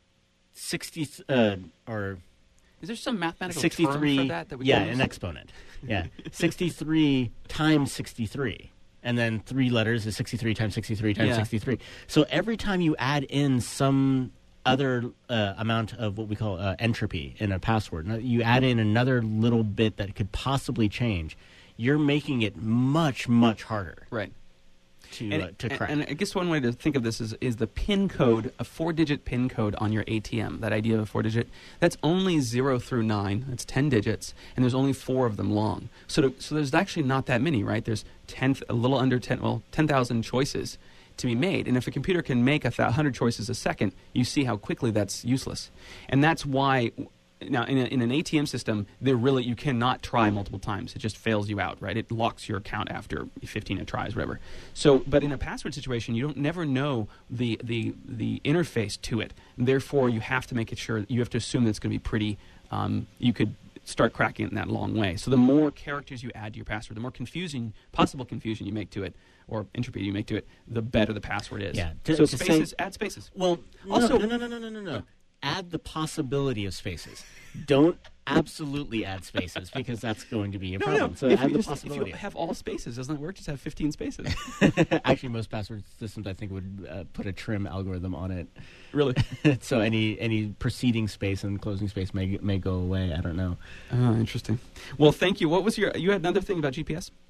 sixty th- uh, or Is there some mathematical sixty-three. term for that? that we yeah, can an use? exponent. Yeah, sixty-three times sixty-three, and then three letters is sixty-three times sixty-three times Yeah. sixty-three. So every time you add in some other uh, amount of what we call uh, entropy in a password, you add in another little bit that could possibly change. You're making it much, much harder Right. to And, uh, to and- crack. and I guess one way to think of this is, is the PIN code, a four-digit PIN code on your A T M. That idea of a four-digit, that's only zero through nine. That's ten digits, and there's only four of them long. So, to, so there's actually not that many, right? There's ten, a little under ten, well, ten thousand choices to be made. And if a computer can make a th- hundred choices a second, you see how quickly that's useless. And that's why. Now, in, a, in an A T M system, there really you cannot try multiple times. It just fails you out, right? It locks your account after fifteen tries, whatever. So, but in a password situation, you don't never know the the the interface to it. Therefore, you have to make it sure. You have to assume that it's going to be pretty. Um, you could start cracking it in that long way. So, the more characters you add to your password, the more confusing possible confusion you make to it, or entropy you make to it, the better the password is. Yeah, to- so to say- spaces, add spaces. Well, Also- also, no, no, no, no, no, no, no. Add the possibility of spaces. Don't absolutely add spaces because that's going to be a problem. So if add you the just, if possibility. you have all spaces, doesn't that work? Just have fifteen spaces. Actually, most password systems I think would uh, put a trim algorithm on it, Really? so any any preceding space and closing space may may go away. I don't know. Oh, interesting. Well, thank you. What was your? You had another thing about G P S?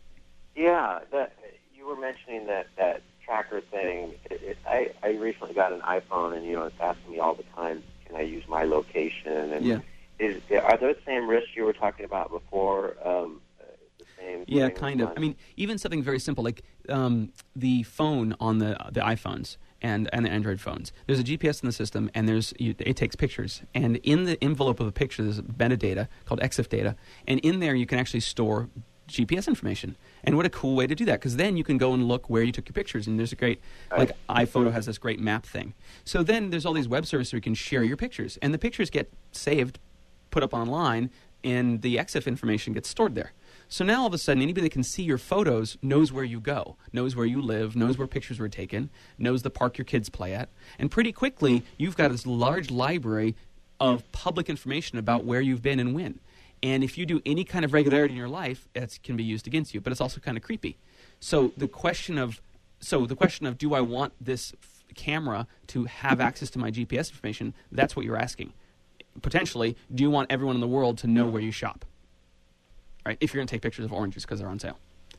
Yeah, that you were mentioning that that tracker thing. It, it, I I recently got an iPhone, and you know it's asking me all the time, can I use my location? And Yeah. is are those same risks you were talking about before? Um, uh, the same. Yeah, thing kind of. on- I mean, even something very simple like um, the phone on the the iPhones and, and the Android phones. There's a G P S in the system, and there's you, it takes pictures. And in the envelope of a picture, there's metadata called EXIF data, and in there you can actually store G P S information. And what a cool way to do that, because then you can go and look where you took your pictures. And there's a great, like iPhoto has this great map thing. So then there's all these web services where you can share your pictures, and the pictures get saved put up online, and the EXIF information gets stored there. So now all of a sudden, anybody that can see your photos knows where you go, knows where you live, knows where pictures were taken, knows the park your kids play at. And pretty quickly, you've got this large library of public information about where you've been and when. And if you do any kind of regularity in your life, it can be used against you. But it's also kind of creepy. So the question of, so the question of, do I want this f- camera to have access to my G P S information? That's what you're asking. Potentially, do you want everyone in the world to know where you shop? Right, if you're going to take pictures of oranges because they're on sale.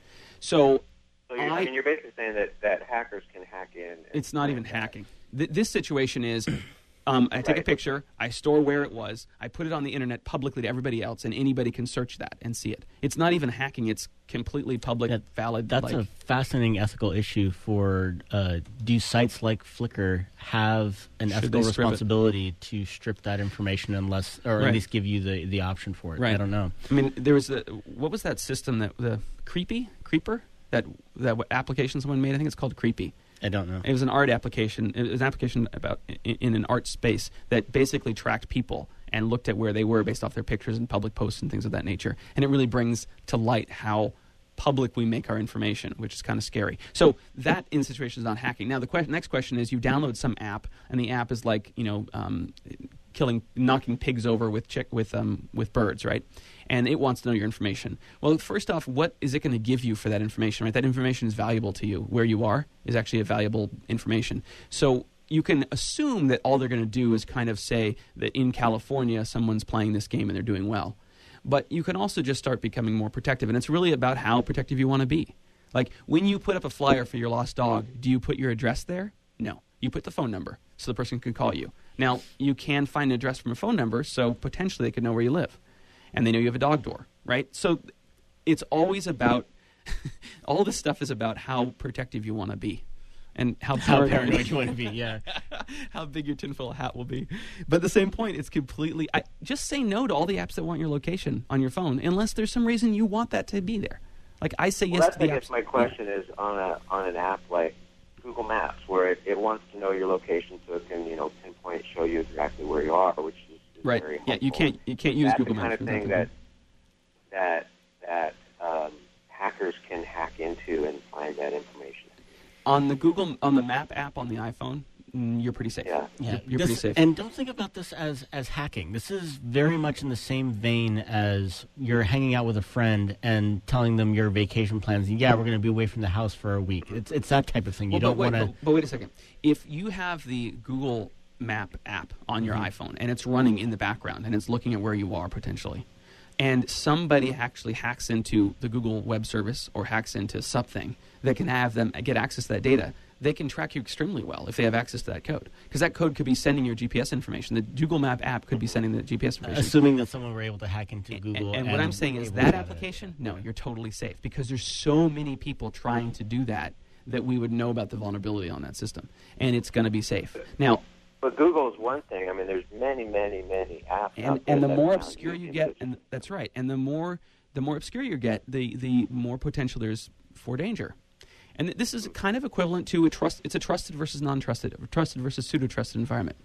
So, so you're, I, I mean, you're basically saying that, that hackers can hack in. And it's not even hacking. Th- this situation is, um, I take right. a picture, I store where it was, I put it on the internet publicly to everybody else, and anybody can search that and see it. It's not even hacking. It's completely public, yeah, valid. That's like, a fascinating ethical issue for, uh, do sites like Flickr have an ethical responsibility to strip that information unless, or right. at least give you the, the option for it? Right. I don't know. I mean, there was a, what was that system that, the Creepy? Creeper? That, that application someone made? I think it's called Creepy. I don't know. It was an art application. It was an application about in, in an art space that basically tracked people and looked at where they were based off their pictures and public posts and things of that nature. And it really brings to light how public we make our information, which is kind of scary. So that in situation is not hacking. Now the que- next question is, you download some app, and the app is like, you know, um, killing, knocking pigs over with chick with um, with birds, right? And it wants to know your information. Well, first off, what is it going to give you for that information? Right, that information is valuable to you. Where you are is actually a valuable information. So you can assume that all they're going to do is kind of say that in California someone's playing this game and they're doing well. But you can also just start becoming more protective, and it's really about how protective you want to be. Like when you put up a flyer for your lost dog, do you put your address there? No. You put the phone number so the person can call you. Now, you can find an address from a phone number, so potentially they could know where you live. And they know you have a dog door, right? So it's always about, all this stuff is about how protective you want to be. And how, how paranoid you want to be, yeah. How big your tinfoil hat will be. But at the same point, it's completely, I, just say no to all the apps that want your location on your phone, unless there's some reason you want that to be there. Like I say well, yes to the apps. I guess my question is on a on an app like Google Maps, where it, it wants to know your location so it can, you know, pinpoint, show you exactly where you are, which is, is right. very helpful. Yeah, you can't you can't use That's Google the kind Maps. of thing that that that um, hackers can hack into and find that information. On the Google on the Map app on the iPhone, mm, you're pretty safe. Yeah, yeah, you're, you're this, pretty safe. And don't think about this as as hacking. This is very much in the same vein as you're hanging out with a friend and telling them your vacation plans. Yeah, we're going to be away from the house for a week. It's it's that type of thing. You well, don't want to. But, but wait a second. If you have the Google Map app on your mm-hmm. iPhone and it's running in the background and it's looking at where you are potentially, and somebody actually hacks into the Google web service or hacks into something that can have them get access to that data, they can track you extremely well if they have access to that code. Because that code could be sending your G P S information. The Google Map app could be sending the G P S information. Assuming that someone were able to hack into Google. And, and, and what I'm saying is that application, it. no, you're totally safe. Because there's so many people trying to do that that we would know about the vulnerability on that system. And it's going to be safe. Now, but Google is one thing. I mean, there's many, many, many apps. And, and the more obscure you get, and that's right, and the more the more obscure you get, the, the more potential there's for danger. And this is kind of equivalent to a trust. It's a trusted versus non-trusted, trusted versus pseudo-trusted environment.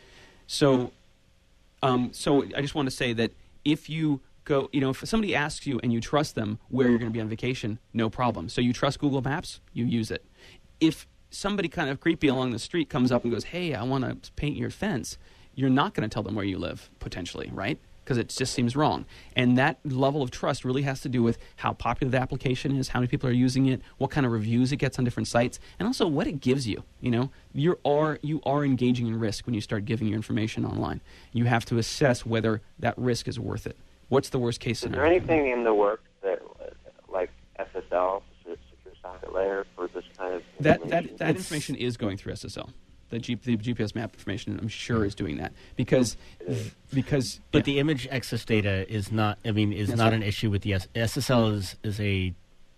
So, um, so I just want to say that if you go, you know, if somebody asks you and you trust them where you're going to be on vacation, no problem. So you trust Google Maps, you use it. If somebody kind of creepy along the street comes up and goes, "Hey, I want to paint your fence," you're not going to tell them where you live, potentially, right? Because it just seems wrong. And that level of trust really has to do with how popular the application is, how many people are using it, what kind of reviews it gets on different sites, and also what it gives you. You know, you are you are engaging in risk when you start giving your information online. You have to assess whether that risk is worth it. What's the worst case scenario? Is there anything in the works that, like S S L, secure socket layer, for this kind of that that that information is going through S S L. The, G, the G P S map information, I'm sure, is doing that because because. But yeah. the image access data is not. I mean, is That's not right. an issue with the S- SSL. Is is a.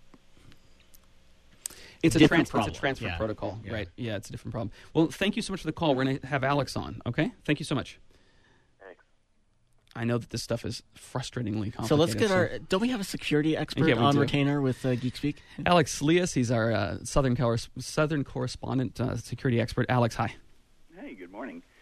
It's a, different trans- problem. it's a transfer yeah. protocol, yeah. right? Yeah, it's a different problem. Well, thank you so much for the call. We're going to have Alex on, okay? Thank you so much. Thanks. I know that this stuff is frustratingly complicated. So let's get our. Don't we have a security expert Yeah, we on do. retainer with uh, GeekSpeak? Alex Lias, he's our uh, Southern, cor- Southern correspondent, uh, security expert. Alex, hi. Hey, good morning.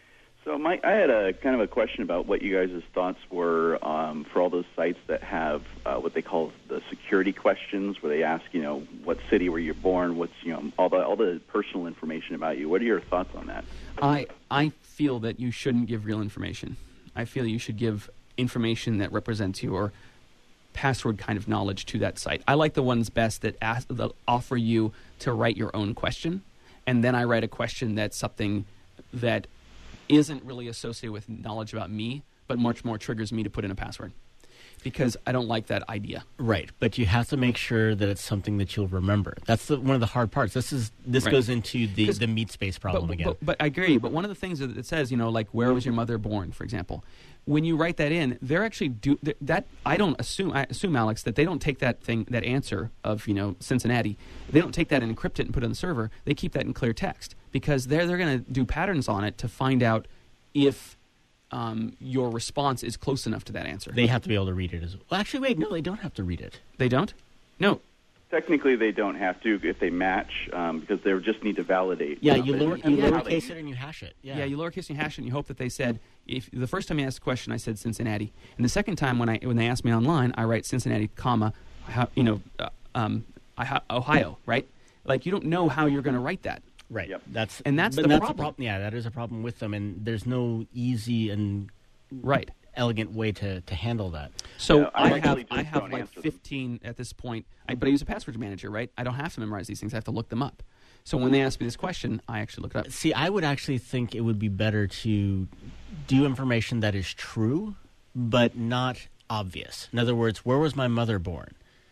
So my, I had a kind of a question about what you guys' thoughts were um, for all those sites that have uh, what they call the security questions, where they ask, you know, what city were you born, what's, you know, all the all the personal information about you. What are your thoughts on that? I I feel that you shouldn't give real information. I feel you should give information that represents your password kind of knowledge to that site. I like the ones best that, ask, that offer you to write your own question, and then I write a question that's something that isn't really associated with knowledge about me, but much more triggers me to put in a password, because I don't like that idea. Right, but you have to make sure that it's something that you'll remember. That's the, one of the hard parts. This is this Right. goes into the, the meat space problem but, again. But, but I agree. But one of the things that it says, you know, like where was your mother born, for example, when you write that in, they're actually do that. I don't assume. I assume, Alex, that they don't take that thing, that answer of, you know, Cincinnati. They don't take that and encrypt it and put it on the server. They keep that in clear text, because they're they're going to do patterns on it to find out if um, your response is close enough to that answer. They have to be able to read it as well. Well, actually, wait, no, they don't have to read it. They don't? No. Technically, they don't have to if they match, um, because they just need to validate. Yeah, um, you, it. lower, you Yeah. lowercase it and you hash it. Yeah, Yeah, you lowercase and you hash it, and you hope that they said, if the first time you asked the question, I said Cincinnati, and the second time when I when they ask me online, I write Cincinnati, comma, how, you know, uh, um, Ohio, right? Like, you don't know how you're going to write that. Right. Yep. That's And that's but the that's problem. A problem. Yeah, that is a problem with them, and there's no easy and Right. elegant way to, to handle that. So Yeah, I I, have actually just I have don't like answer them. fifteen at this point, I, but I use a password manager, right? I don't have to memorize these things. I have to look them up. So when they ask me this question, I actually look it up. See, I would actually think it would be better to do information that is true, but not obvious. In other words, where was my mother born?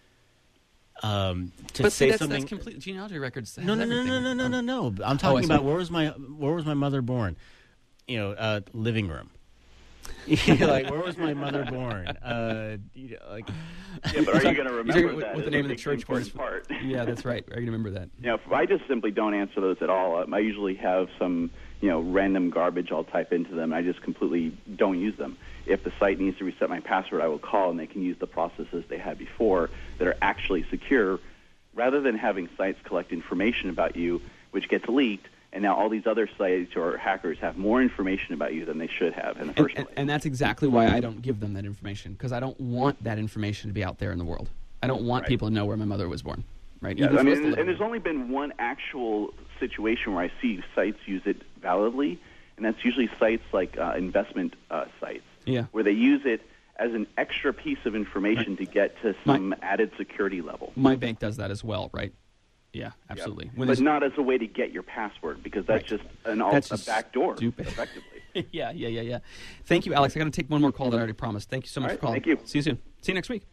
Um, to But see, say that's, something. that's complete genealogy records. no, no, has no, no, everything. no, no, no, no. I'm Oh, I talking see. about where was my where was my mother born? You know, uh, living room. You're like, where was my mother born? Uh, you know, like, Yeah, but are you going to You're remember talking that? what the is name a of the big church important was. part. Yeah, that's right. I can remember that. You know, I just simply don't answer those at all. Um, I usually have some, you know, random garbage I'll type into them. I just completely don't use them. If the site needs to reset my password, I will call, and they can use the processes they had before that are actually secure, rather than having sites collect information about you, which gets leaked, and now all these other sites or hackers have more information about you than they should have in the And, first and, place. and that's exactly why I don't give them that information, because I don't want that information to be out there in the world. I don't want Right. people to know where my mother was born. Right? Yeah, Even I for us mean, to and, live and in. there's only been one actual situation where I see sites use it validly, and that's usually sites like uh, investment uh, sites, Yeah. where they use it as an extra piece of information to get to some added security level. My bank does that as well, right? Yeah, absolutely. Yep. When But there's- not as a way to get your password, because that's Right. just an all, That's a just back door, stupid. effectively. yeah, yeah, yeah, yeah. Thank you, Alex. I got to take one more call that I already promised. Thank you so much All right, for calling. thank you. See you soon. See you next week.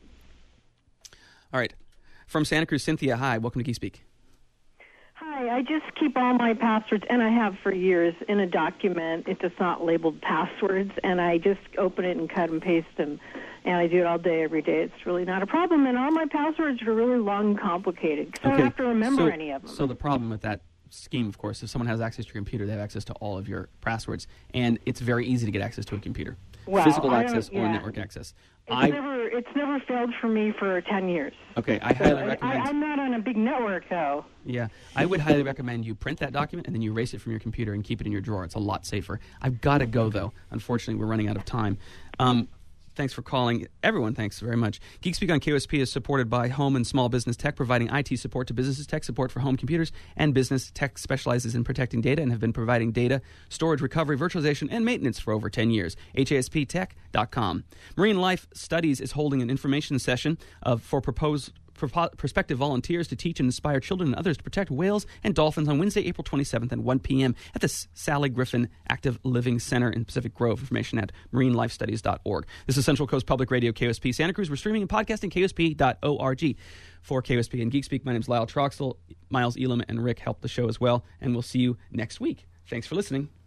All right. From Santa Cruz, Cynthia, hi. Welcome to Geek Speak. Hi, I just keep all my passwords, and I have for years, in a document. It's just not labeled passwords, and I just open it and cut and paste them, and I do it all day, every day. It's really not a problem, and all my passwords are really long and complicated, because I don't have to remember so, any of them. So the problem with that scheme, of course, if someone has access to your computer, they have access to all of your passwords, and it's very easy to get access to a computer. Well, Physical I don't- access or yeah. network access. It's I never it's never failed for me for ten years. Okay, I So highly I, recommend... I'm not on a big network, though. Yeah, I would highly recommend you print that document and then you erase it from your computer and keep it in your drawer. It's a lot safer. I've got to go, though. Unfortunately, we're running out of time. Um, thanks for calling. Everyone, thanks very much. Geek Speak on K O S P is supported by Home and Small Business Tech, providing I T support to businesses, tech support for home computers, and business tech specializes in protecting data and have been providing data, storage, recovery, virtualization, and maintenance for over ten years. H A S P tech dot com. Marine Life Studies is holding an information session of, for proposed prospective volunteers to teach and inspire children and others to protect whales and dolphins on Wednesday, April twenty-seventh at one p.m. at the Sally Griffin Active Living Center in Pacific Grove. Information at marine life studies dot org. This is Central Coast Public Radio, K O S P Santa Cruz. We're streaming and podcasting K O S P dot org. For K O S P and Geek Speak, my name is Lyle Troxel. Miles Elam and Rick help the show as well, and we'll see you next week. Thanks for listening.